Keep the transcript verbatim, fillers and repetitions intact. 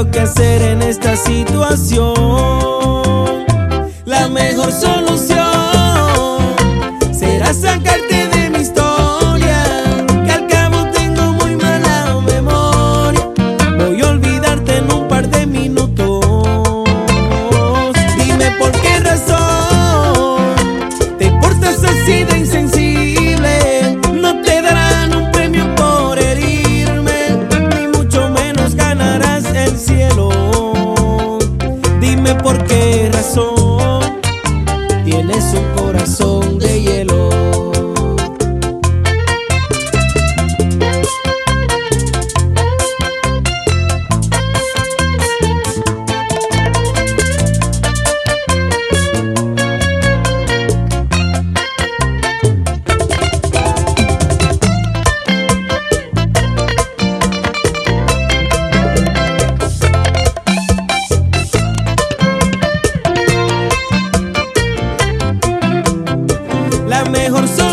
yo qué hacer en esta situación. La mejor solución será sacarte de mi historia, que al cabo tengo muy mala memoria. Voy a olvidarte en un par de minutos. Dime por qué razón te portas así de insensible. No te darán un premio por herirme, ni mucho menos ganarás el cielo. Dime por qué razón tienes un corazón de hielo. La mejor solución